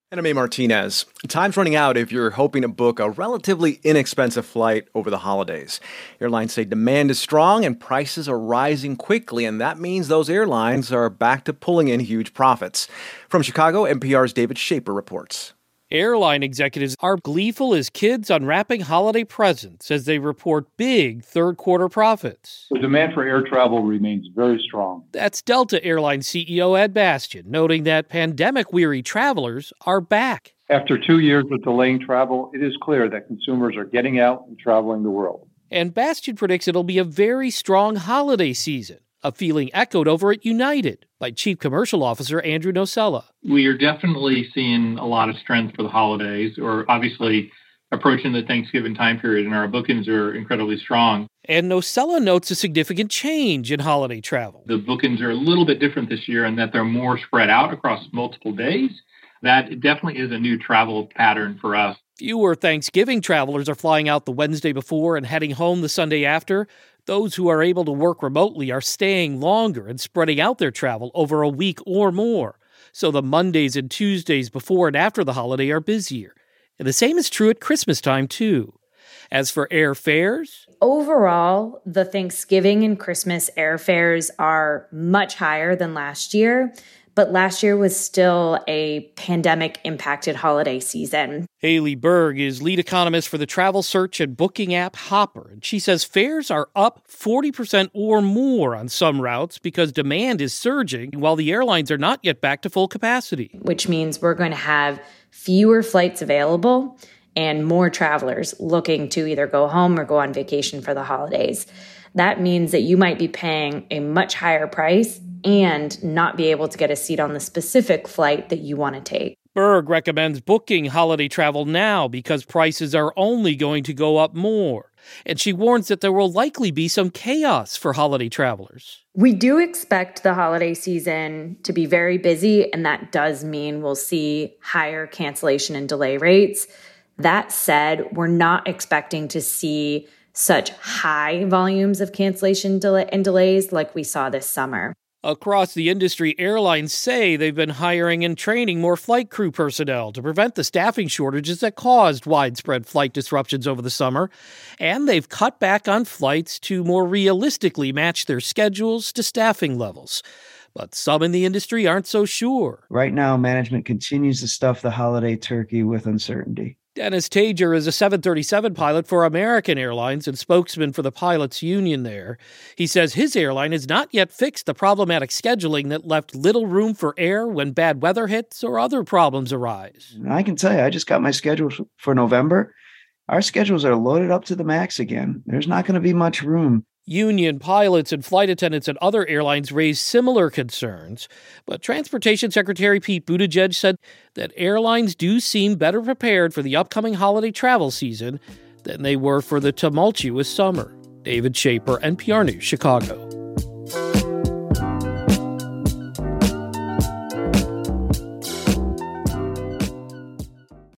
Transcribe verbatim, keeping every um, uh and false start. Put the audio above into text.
And I'm A. Martinez. Time's running out if you're hoping to book a relatively inexpensive flight over the holidays. Airlines say demand is strong and prices are rising quickly, and that means those airlines are back to pulling in huge profits. From Chicago, N P R's David Shaper reports. Airline executives are gleeful as kids unwrapping holiday presents as they report big third-quarter profits. The demand for air travel remains very strong. That's Delta Airlines C E O Ed Bastian, noting that pandemic-weary travelers are back. After two years of delaying travel, it is clear that consumers are getting out and traveling the world. And Bastian predicts it'll be a very strong holiday season, a feeling echoed over at United by Chief Commercial Officer Andrew Nocella. We are definitely seeing a lot of strength for the holidays, or obviously approaching the Thanksgiving time period, and our bookings are incredibly strong. And Nocella notes a significant change in holiday travel. The bookings are a little bit different this year in that they're more spread out across multiple days. That definitely is a new travel pattern for us. Fewer Thanksgiving travelers are flying out the Wednesday before and heading home the Sunday after. Those who are able to work remotely are staying longer and spreading out their travel over a week or more. So the Mondays and Tuesdays before and after the holiday are busier. And the same is true at Christmas time, too. As for airfares, overall, the Thanksgiving and Christmas airfares are much higher than last year. But last year was still a pandemic-impacted holiday season. Haley Berg is lead economist for the travel search and booking app Hopper, and she says fares are up forty percent or more on some routes because demand is surging while the airlines are not yet back to full capacity. Which means we're going to have fewer flights available and more travelers looking to either go home or go on vacation for the holidays. That means that you might be paying a much higher price and not be able to get a seat on the specific flight that you want to take. Berg recommends booking holiday travel now because prices are only going to go up more. And she warns that there will likely be some chaos for holiday travelers. We do expect the holiday season to be very busy, and that does mean we'll see higher cancellation and delay rates. That said, we're not expecting to see such high volumes of cancellation del- and delays like we saw this summer. Across the industry, airlines say they've been hiring and training more flight crew personnel to prevent the staffing shortages that caused widespread flight disruptions over the summer, and they've cut back on flights to more realistically match their schedules to staffing levels. But some in the industry aren't so sure. Right now, management continues to stuff the holiday turkey with uncertainty. Dennis Tager is a seven thirty-seven pilot for American Airlines and spokesman for the pilots union there. He says his airline has not yet fixed the problematic scheduling that left little room for air when bad weather hits or other problems arise. I can tell you, I just got my schedule for November. Our schedules are loaded up to the max again. There's not going to be much room. Union pilots and flight attendants at other airlines raised similar concerns, but Transportation Secretary Pete Buttigieg said that airlines do seem better prepared for the upcoming holiday travel season than they were for the tumultuous summer. David Shaper, N P R News, Chicago.